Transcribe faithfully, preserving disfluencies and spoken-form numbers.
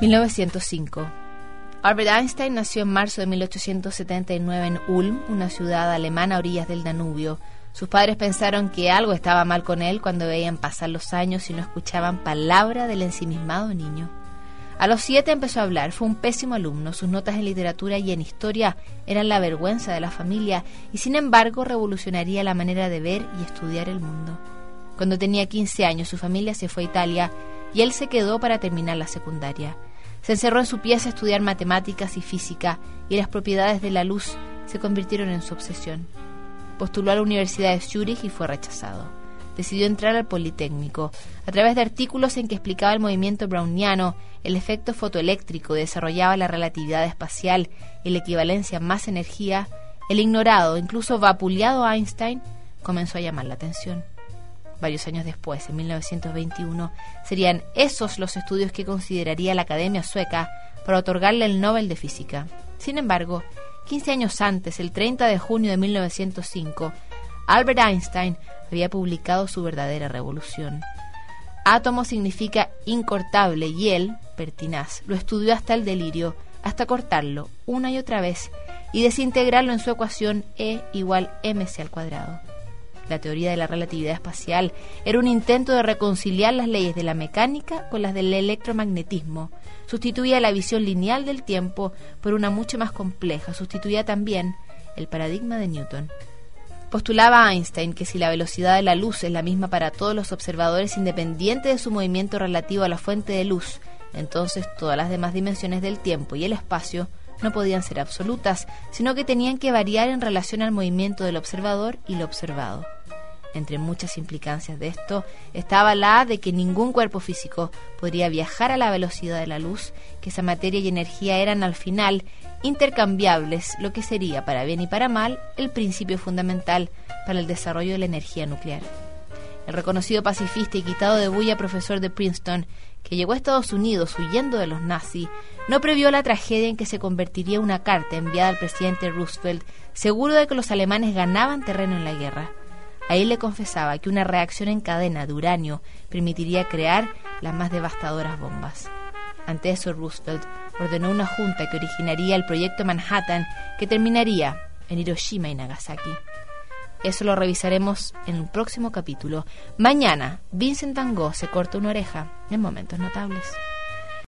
mil novecientos cinco. Albert Einstein nació en marzo de mil ochocientos setenta y nueve en Ulm, una ciudad alemana a orillas del Danubio. Sus padres pensaron que algo estaba mal con él cuando veían pasar los años y no escuchaban palabra del ensimismado niño. A los siete empezó a hablar, fue un pésimo alumno, sus notas en literatura y en historia eran la vergüenza de la familia y sin embargo revolucionaría la manera de ver y estudiar el mundo. Cuando tenía quince años su familia se fue a Italia y él se quedó para terminar la secundaria. Se encerró en su pieza a estudiar matemáticas y física y las propiedades de la luz se convirtieron en su obsesión. Postuló a la Universidad de Zúrich y fue rechazado. Decidió entrar al Politécnico. A través de artículos en que explicaba el movimiento browniano, el efecto fotoeléctrico, desarrollaba la relatividad espacial y la equivalencia masa-energía, el ignorado, incluso vapuleado Einstein, comenzó a llamar la atención. Varios años después, en mil novecientos veintiuno, serían esos los estudios que consideraría la Academia Sueca para otorgarle el Nobel de Física. Sin embargo, quince años antes, el treinta de junio de mil novecientos cinco, Albert Einstein había publicado su verdadera revolución. Átomo significa incortable y él, pertinaz, lo estudió hasta el delirio, hasta cortarlo una y otra vez y desintegrarlo en su ecuación E igual mc al cuadrado. La teoría de la relatividad espacial era un intento de reconciliar las leyes de la mecánica con las del electromagnetismo. Sustituía la visión lineal del tiempo por una mucho más compleja. Sustituía también el paradigma de Newton. Postulaba a Einstein que si la velocidad de la luz es la misma para todos los observadores independiente de su movimiento relativo a la fuente de luz, entonces todas las demás dimensiones del tiempo y el espacio no podían ser absolutas, sino que tenían que variar en relación al movimiento del observador y lo observado. Entre muchas implicancias de esto estaba la de que ningún cuerpo físico podría viajar a la velocidad de la luz, que esa materia y energía eran al final intercambiables, lo que sería, para bien y para mal, el principio fundamental para el desarrollo de la energía nuclear. El reconocido pacifista y quitado de bulla profesor de Princeton, que llegó a Estados Unidos huyendo de los nazis, no previó la tragedia en que se convertiría una carta enviada al presidente Roosevelt, seguro de que los alemanes ganaban terreno en la guerra. Ahí le confesaba que una reacción en cadena de uranio permitiría crear las más devastadoras bombas. Ante eso, Roosevelt ordenó una junta que originaría el proyecto Manhattan, que terminaría en Hiroshima y Nagasaki. Eso lo revisaremos en un próximo capítulo. Mañana, Vincent Van Gogh se corta una oreja en Momentos Notables.